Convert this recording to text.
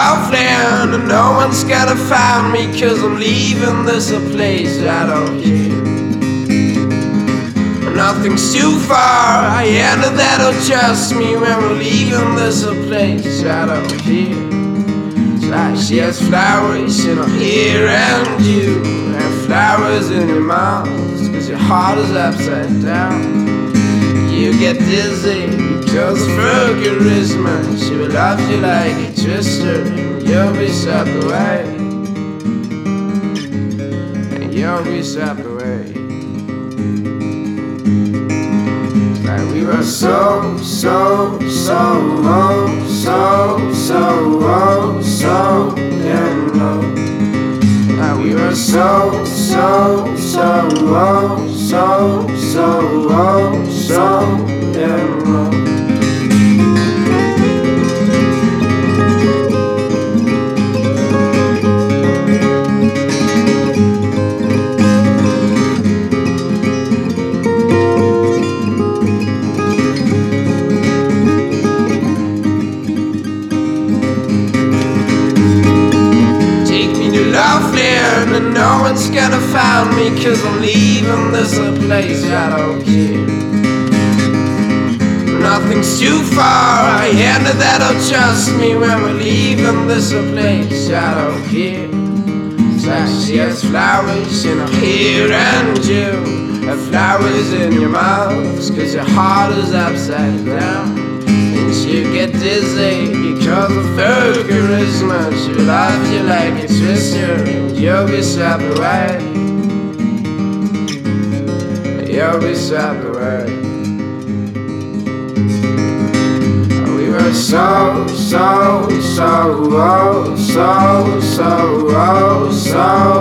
lovely and no one's gonna find me, 'cause I'm leaving this a place I don't care. Nothing's too far, I know that'll trust me when we're leaving this a place I don't care. It's like she has flowers in her hair and you have flowers in your mouth, 'cause your heart is upside down. You get dizzy because of her charisma. She will love you like a twister, and you'll be swept away. And you'll be swept away. Like we were so in love. Like we were so in love. And no one's gonna find me, 'cause I'm leaving this a place I don't care. Nothing's too far, I know that'll trust me when we're leaving this a place I don't care. It's like she has flowers in her hair and you have flowers in your mouth, 'cause your heart is upside down. And you get dizzy because of her charisma. She loves you like a twister, and you'll be swept away. You'll be swept away. We were so